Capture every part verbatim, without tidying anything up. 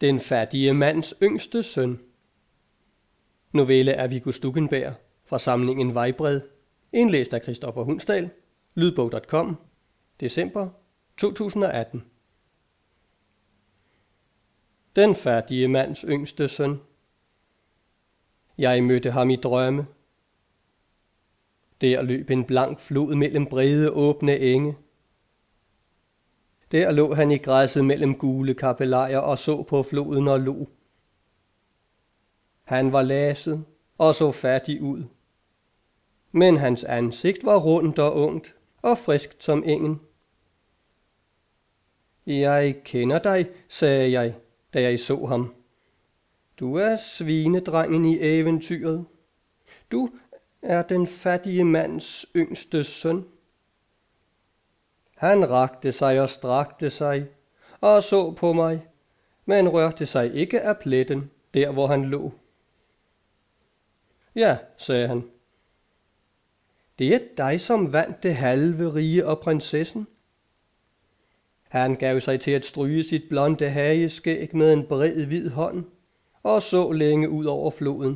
Den fattige mands yngste søn. Novelle af Viggo Stuckenberg fra samlingen Vejbred. Indlæst af Christoffer Hundsdal. Lydbog punktum com. December to tusind og atten. Den fattige mands yngste søn. Jeg mødte ham i drømme. Der løb en blank flod mellem brede åbne enge. Der lå han i græsset mellem gule kappelejer og så på floden og lo. Han var laset og så fattig ud. Men hans ansigt var rundt og ungt og friskt som engen. Jeg kender dig, sagde jeg, da jeg så ham. Du er svinedrengen i eventyret. Du er den fattige mands yngste søn. Han rakte sig og strakte sig og så på mig, men rørte sig ikke af pletten, der hvor han lå. Ja, sagde han. Det er dig, som vandt det halve rige og prinsessen. Han gav sig til at stryge sit blonde hageskæg med en bred hvid hånd, og så længe ud over floden.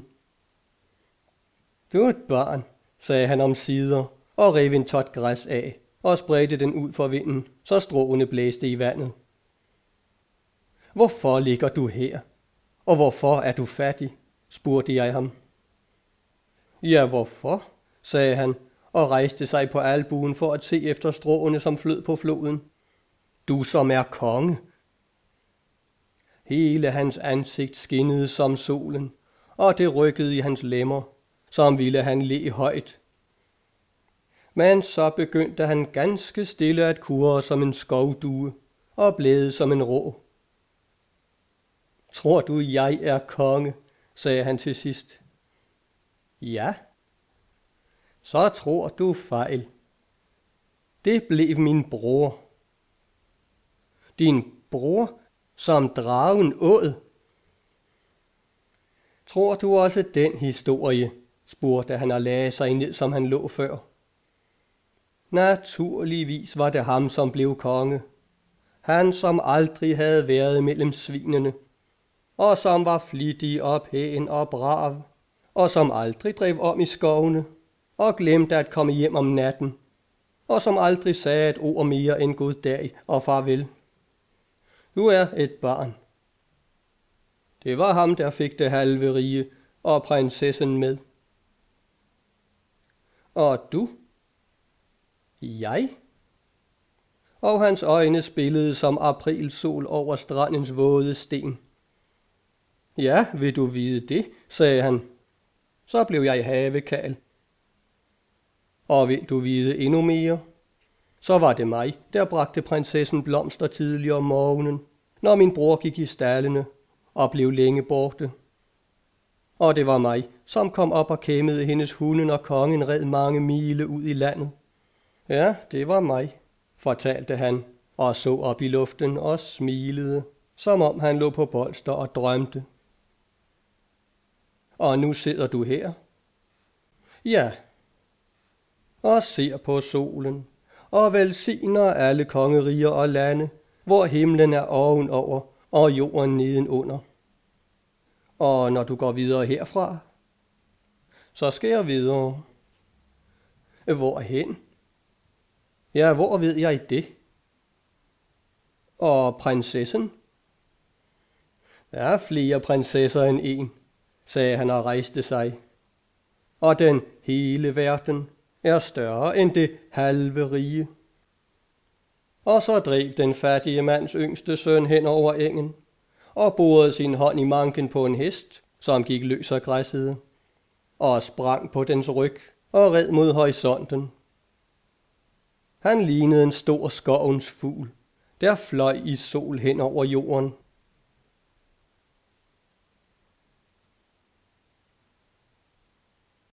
Du er et barn, sagde han omsider, og rev en tot græs af, og spredte den ud for vinden, så stråene blæste i vandet. Hvorfor ligger du her? Og hvorfor er du fattig? Spurgte jeg ham. Ja, hvorfor? Sagde han, og rejste sig på albuen for at se efter stråene, som flød på floden. Du som er konge. Hele hans ansigt skinnede som solen, og det rykkede i hans lemmer, som ville han le højt. Men så begyndte han ganske stille at kurre som en skovdue og blæde som en rå. Tror du, jeg er konge? Sagde han til sidst. Ja. Så tror du fejl. Det blev min bror. Din bror, som dragen åd. Tror du også den historie? Spurgte han og lagde sig ned, som han lå før. Naturligvis var det ham, som blev konge. Han, som aldrig havde været mellem svinene, og som var flittig og pæn og brav, og som aldrig drev om i skovene, og glemte at komme hjem om natten, og som aldrig sagde et ord mere end goddag og farvel. Du er et barn. Det var ham, der fik det halve rige og prinsessen med. Og du? Jeg? Og hans øjne spillede som aprilsol over strandens våde sten. Ja, vil du vide det, sagde han. Så blev jeg havekal. Og vil du vide endnu mere? Så var det mig, der bragte prinsessen blomster tidligere om morgenen, når min bror gik i stallene og blev længe borte. Og det var mig, som kom op og kæmmede hendes hunde, når kongen red mange mile ud i landet. Ja, det var mig, fortalte han, og så op i luften og smilede, som om han lå på bolster og drømte. Og nu sidder du her? Ja, og ser på solen, og velsigner alle kongeriger og lande, hvor himlen er ovenover og jorden nedenunder. Og når du går videre herfra, så skal jeg videre. Hvorhen? Ja, hvor ved jeg det? Og prinsessen? Der er flere prinsesser end en, sagde han og rejste sig. Og den hele verden er større end det halve rige. Og så drev den fattige mands yngste søn hen over engen, og borede sin hånd i manken på en hest, som gik løs af græsset, og sprang på dens ryg og red mod horisonten. Han lignede en stor skovens fugl, der fløj i sol hen over jorden.